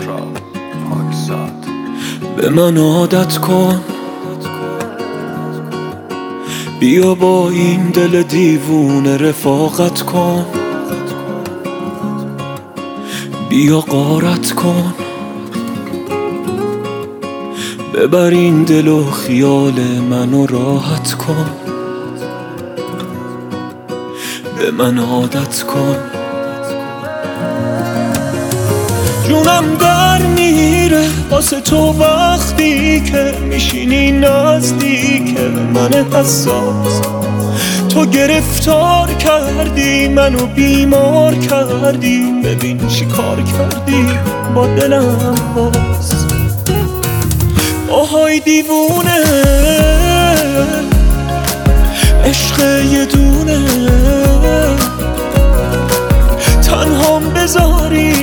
سهراب پاکزاد. به من عادت کن، بیا با این دل دیوونه رفاقت کن، بیا غارت کن، ببر این دل و خیال منو راحت کن. به من عادت کن، جونم در میره واسه تو وقتی که میشینی نزدیک من حساس. تو گرفتار کردی منو بیمار کردی، ببین چی کار کردی با دلم باز. آهای دیوونه عشق یه دونه، تنهام بذاری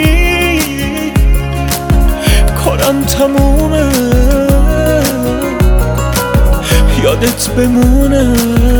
کارم تمومه، یادت بمونه.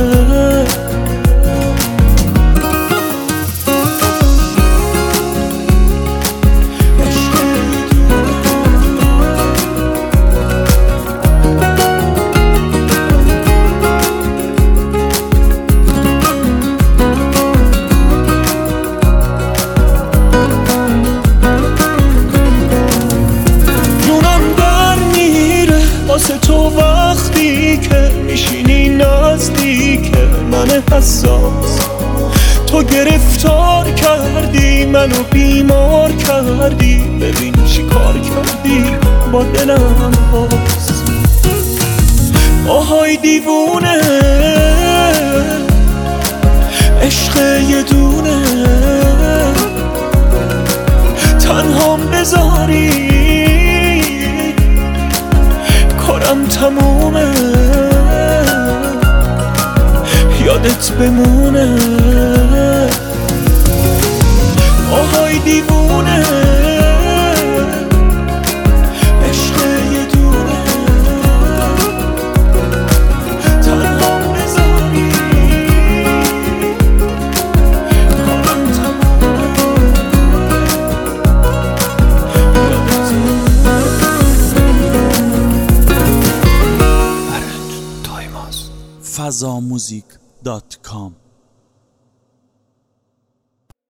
تو وقتی که میشینی نزدیک من حساس، تو گرفتار کردی منو بیمار کردی، ببین چی کار کردی با دلم باز. آهای دیوونه عشق یه دونه، تنهام بذاری کارم تمومه، یادت بمونه. آهای دیوونه عشق یه دونه، تنهام بذاری کارم تمومه، یادت fazamuzik.com